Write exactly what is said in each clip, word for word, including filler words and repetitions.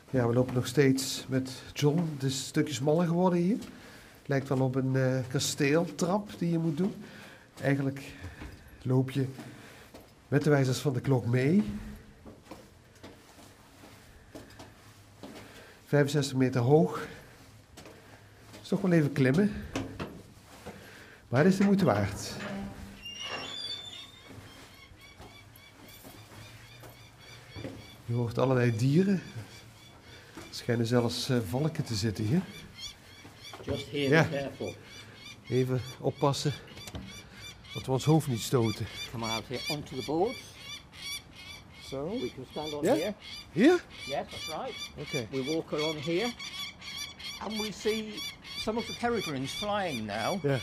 Ja, we lopen nog steeds met John. Het is een stukje smaller geworden hier. Het lijkt wel op een uh, kasteeltrap die je moet doen. Eigenlijk loop je met de wijzers van de klok mee. vijfenzestig meter hoog. Het is toch wel even klimmen. Maar het is de moeite waard. Je hoort allerlei dieren. Er schijnen zelfs uh, valken te zitten hier. Just here, ja. Be careful. Even oppassen dat we ons hoofd niet stoten. Come out here onto the boards. So. We can stand on Yeah? here. Hier? Yes, that's right. Okay. We walk along here, and we see some of the peregrines flying now. Ja.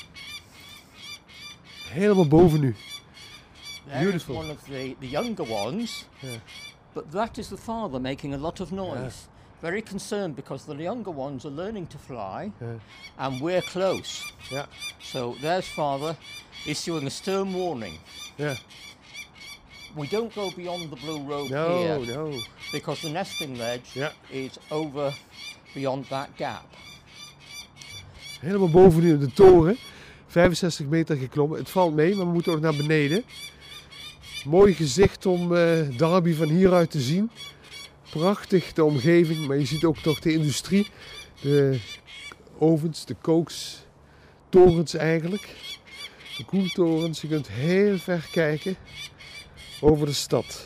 Helemaal boven nu. There Beautiful. is one of the, the younger ones, Yeah. but that is the father making a lot of noise. Yeah. Very concerned because the younger ones are learning to fly, Ja. and we're close. Ja. So there's father issuing a stern warning. Ja. We don't go beyond the blue rope No, here no. because the nesting ledge Ja. is over beyond that gap. Helemaal boven nu op de toren. vijfenzestig meter geklommen. Het valt mee, maar we moeten ook naar beneden. Mooi gezicht om uh, Derby van hieruit te zien. Prachtig de omgeving, maar je ziet ook toch de industrie. De ovens, de kookstorens eigenlijk. De koeltorens. Je kunt heel ver kijken over de stad.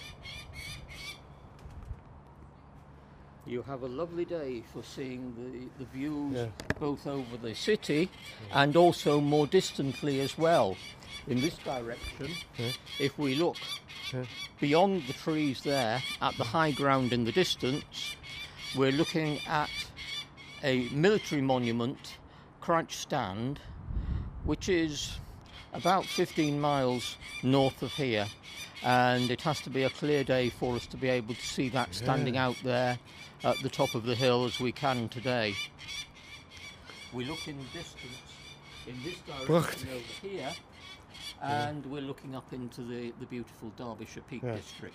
You have a lovely day for seeing the, the views Yeah. both over the city and also more distantly as well. In this direction, Yeah. if we look Yeah. beyond the trees there at the high ground in the distance, we're looking at a military monument, Crouch Stand, which is about fifteen miles north of here. And it has to be a clear day for us to be able to see that standing Yeah. out there at the top of the hill as we can today. We look in the distance in this direction Prachtig. over here, and we're looking up into the, the beautiful Derbyshire Peak Ja. District.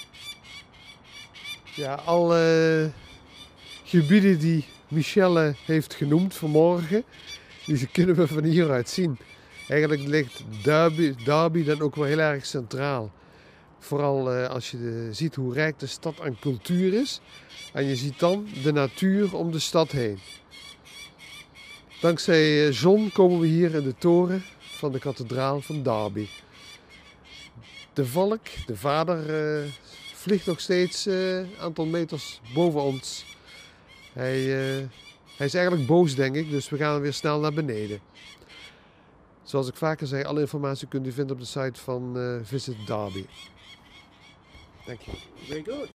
Ja, alle gebieden die Michelle heeft genoemd vanmorgen, die kunnen we van hieruit zien. Eigenlijk ligt Derby, Derby dan ook wel heel erg centraal. Vooral uh, als je de, ziet hoe rijk de stad aan cultuur is. En je ziet dan de natuur om de stad heen. Dankzij John komen we hier in de toren van de kathedraal van Derby. De valk, de vader, uh, vliegt nog steeds een uh, aantal meters boven ons. Hij, uh, hij is eigenlijk boos, denk ik, dus we gaan weer snel naar beneden. Zoals ik vaker zei, alle informatie kunt u vinden op de site van uh, Visit Derby. Dank je. Very good.